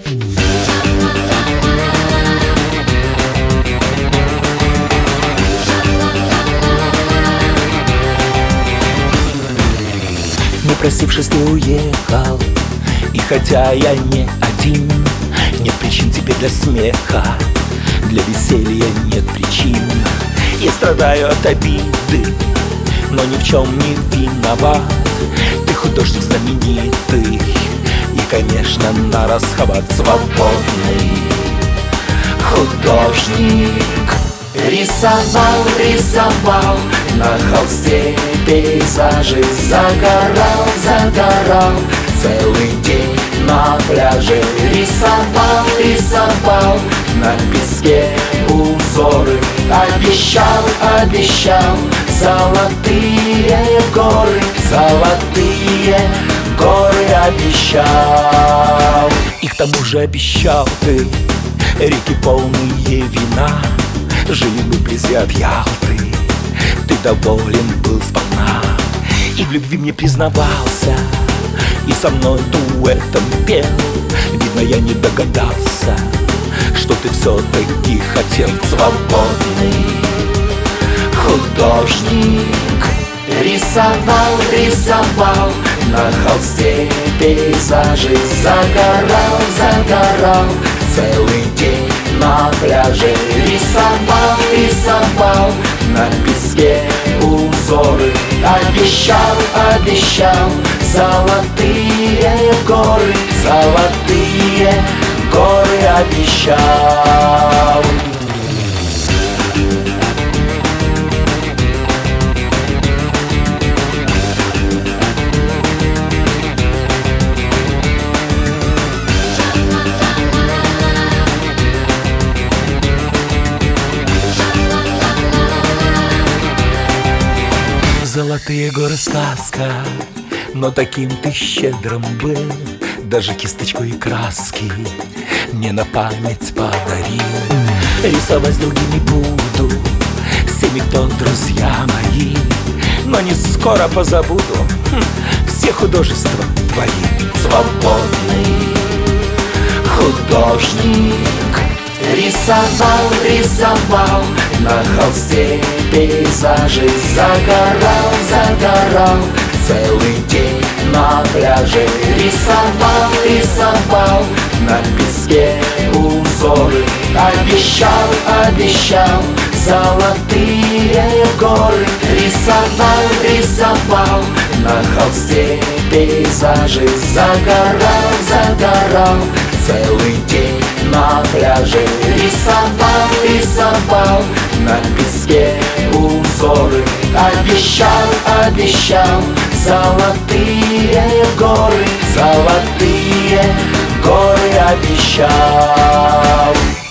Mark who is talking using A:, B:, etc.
A: Не просившись, ты уехал, и хотя я не один, нет причин тебе для смеха, для веселья нет причин. Я страдаю от обиды, но ни в чем не виноват. Ты художник знаменитый, и, конечно, на расхват свободный художник. Рисовал, рисовал на холсте пейзажи, загорал, загорал целый день на пляже. Рисовал, рисовал на песке узоры, обещал, обещал золотые горы, золотые горы обещал. И к тому же обещал ты реки полные вина. Жили мы вблизи от Ялты, ты доволен был сполна, и в любви мне признавался, и со мной дуэтом пел. Видно, я не догадался, что ты все-таки хотел. Свободный художник. Рисовал, рисовал на холсте пейзажи, загорал, загорал целый день на пляже. Рисовал, рисовал на песке узоры, обещал, обещал золотые горы, золотые горы обещал. Золотые горы сказка, но таким ты щедрым был, даже кисточку и краски мне на память подарил. Рисовать с другими буду, всеми, кто друзья мои, но не скоро позабуду все художества твои. Свободный художник. Рисовал, рисовал на холсте пейзажи, загорал, загорал целый день на пляже. Рисовал, рисовал на песке узоры, обещал, обещал золотые горы. Рисовал, рисовал на холсте пейзажи, загорал, загорал целый день на пляже. Рисовал, рисовал на песке узоры, обещал, обещал золотые горы, золотые горы обещал.